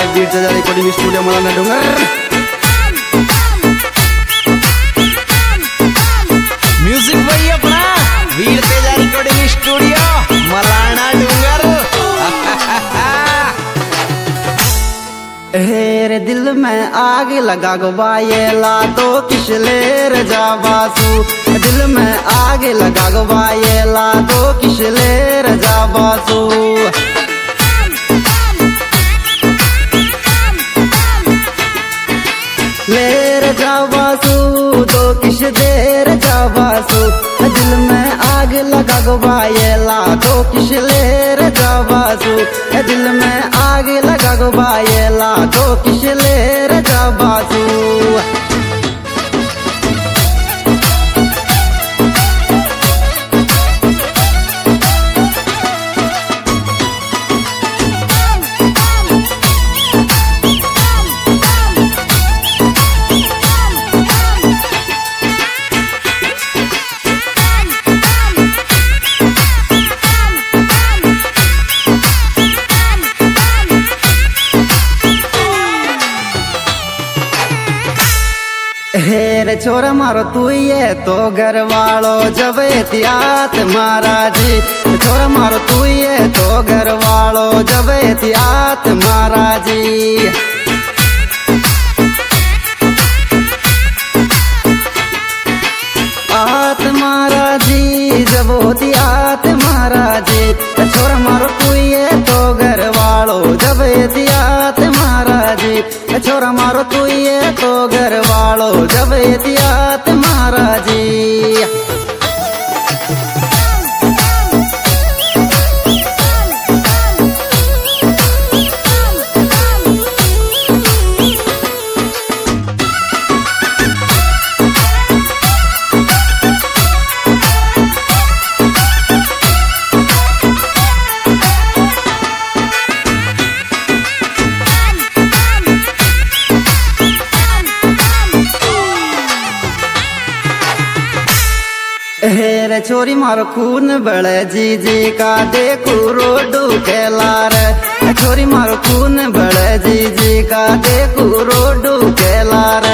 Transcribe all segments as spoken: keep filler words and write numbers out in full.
By बीर तेजा recording studio मलाना डूंगर। म्यूजिक भाई अपना वीर तेजा रिकॉर्डिंग स्टूडियो मलाना डूंगर। हेरे दिल में आग लगा गो बायेला तो किशलेर जा बासु। दिल में आग लगा गो बायेला तो किशलेर जा बासु। लेर जा बासु तो किश देर जा बासु। दिल में आग लगा गो बायेला तो किश लेर जा बासु। दिल में आग लगा गो बायेला तो किश लेर जा बासु। हेरे छोरा मारो तू ये तो घर वालो जब एहतियात महाराजी। छोरा मारो तू ये तो घर वालो जब एहतियात महाराजी। आत महाराजी जब होती आत महाराजी। छोरा मारो तू ये तो घर वालो जब एहतियात महाराजी। छोरा मारो तू ये तो घर वालो जब एहतियात महाराजी। हेरे छोरी मारो खून बड़े जी जी का देखू रोडू के लार। छोरी मारो खून बड़े जी जी का देखू रोडू के लार।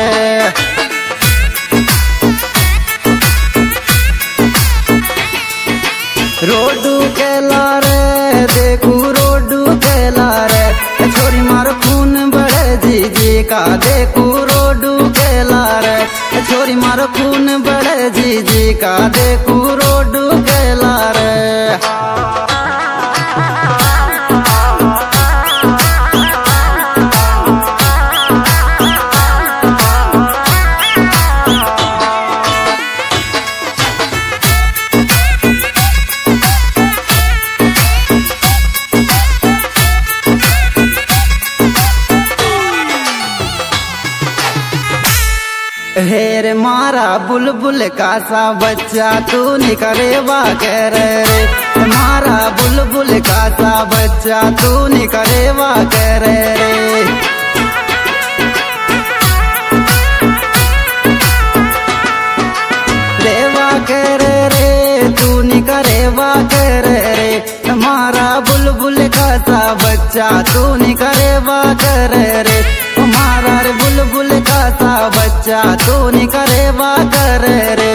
रोडू के लार देखू रोडू के लार। छोरी मारो खून बड़े जी जी का देखू रोडू के लार। छोरी मारो खून बड़े जी जी का देखू रोडू के लार। हेरे मारा बुलबुल का सा बच्चा तू नहीं करेवा कह रे। मारा बुलबुल का सा बच्चा तू नहीं करेवा कह रे। देवा कह रे तू नहीं करेवा कह रे। मारा बुलबुल का सा बच्चा तू नहीं करेवा कह रे। मारा रे बुलबुल का सा बच्चा तू नहीं करेवा कर रे।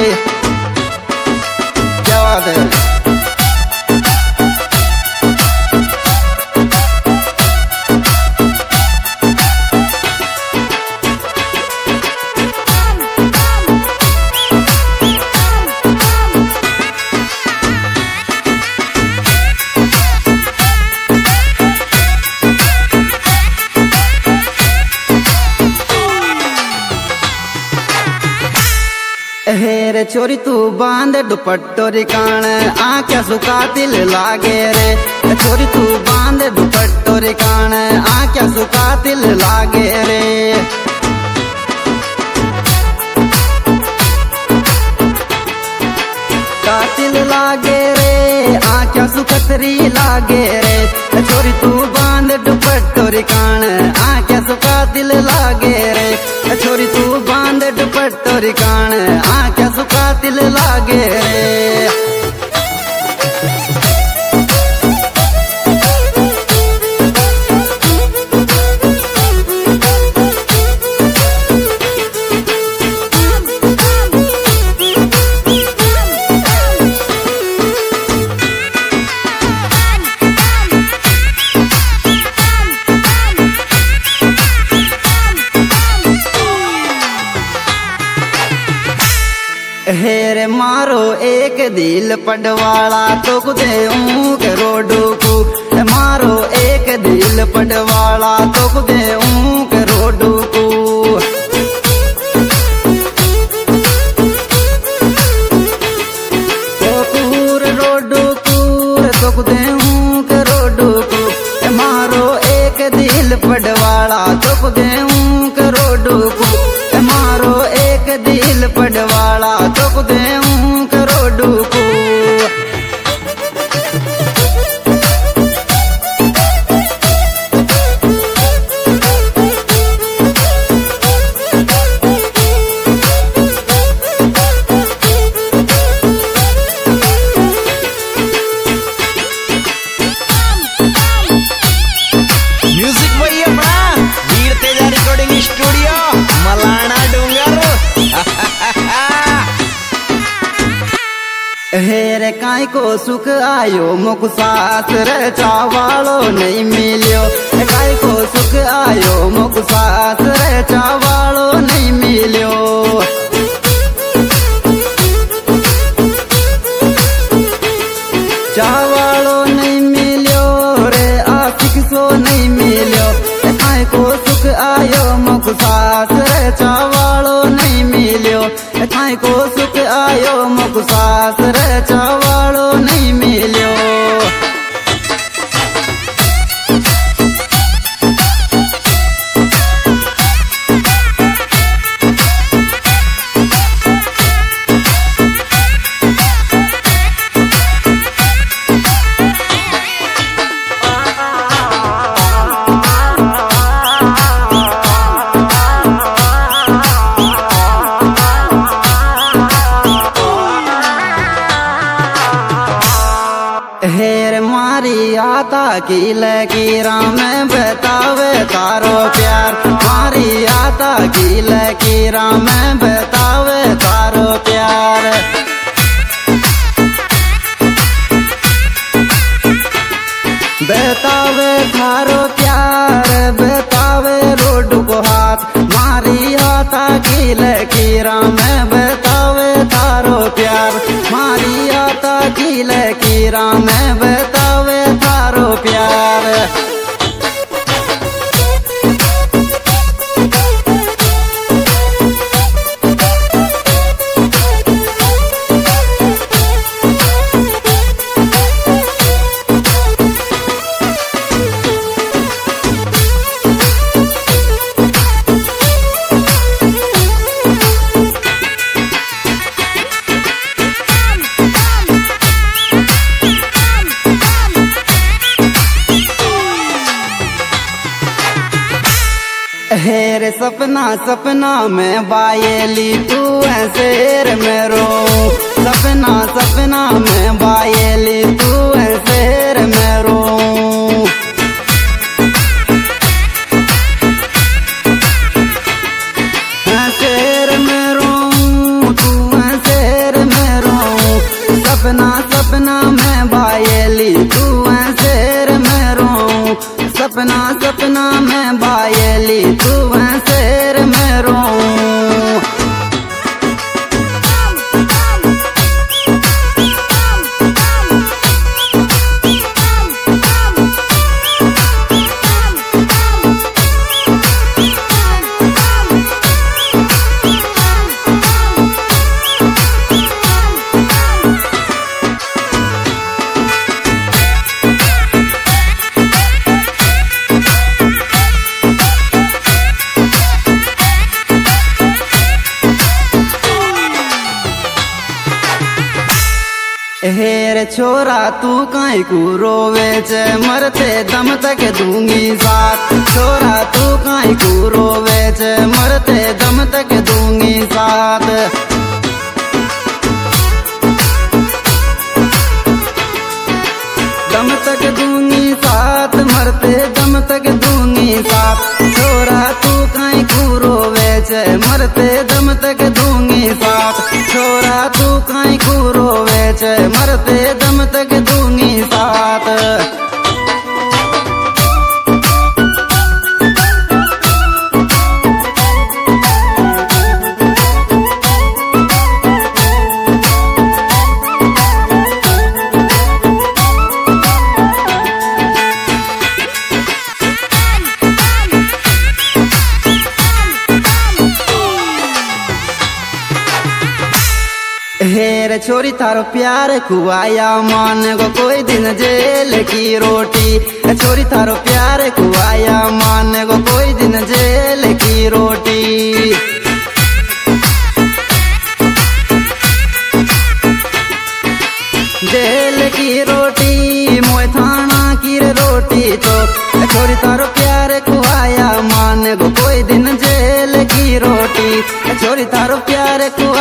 क्या बात है। हेरे छोरी तू बांध दुपट्टो रिकाण आँख्या सुखा दिल लागे रे। छोरी तू बांध दुपट्टो रिकाण आँख्या सुखा दिल लागे रे। कातिल लागे रे आँख्या सुखतरी लागे रे। छोरी तू बांध दुपट्टो रिकाण आँख्या सुखा दिल लागे रे। छोरी तू बांध दुपट्टो रिकाण आँख्या सुखा दिल लागे रे। हेर मारो एक दिल पडवाला तो कुदे ऊक रोडू को मारो एक दिल पडवाला तो कुदे ऊक रोडू को तो रोडू कूर तो कुदे ऊक रोडू को मारो एक दिल पडवाला तो कुदे ऊक रोडू को मारो एक दिल पडवाला तो कुदे ऊक रोडू को म्यूजिक वही अपना वीर तेजा रिकॉर्डिंग स्टूडियो मलाना डूंगर। हेरे काई को सुख आयो मुख सासर चावालो नहीं मिलियो काई को सुख आयो मुख सासर चावालो नहीं मिलियो चावालो नहीं मिलियो रे आशिक सो नहीं मिलियो काई को सुख आयो मुख सासर चावालो नहीं मिलियो काई को सुख आयो मुख सासर चावालो नहीं मिलियो हेर मारी आता की लकीरा में बतावे तारो प्यार मारी आता की लकीरा में बतावे तारो प्यार बतावे थारो प्यार बतावे रोड को हाथ मारी आता की लकीरा में बतावे थारो प्यार मारी आता की लकीरा में बतावे थारो प्यार हेर सपना सपना में बायली तू शेर में रो सपना सपना में बायली तू शेर में रो शेर में रो तू शेर में रो सपना सपना में बायली तू शेर में रो सपना सपना में बायली तू शेर में रो हेर छोरा तू काई को रोवे चे मरते दम तक दूंगी साथ छोरा तू काई को रोवे चे मरते दम तक दूंगी साथ दम तक दूंगी साथ मरते दम तक दूंगी साथ छोरा तू काई को रोवे चे मरते दम तक दूंगी साथ छोरा तू काई को रोवे चे मरते दम तक दूंगी साथ रे छोरी थारो प्यार खुआया मान गो कोई दिन जेल की रोटी। छोरी थारो प्यार खुआया मान गो कोई दिन जेल की रोटी। जेल की रोटी मोय थाना की रे रोटी तो छोरी थारो प्यार खुआया मान गो कोई दिन जेल की रोटी। छोरी थारो प्यार खुआया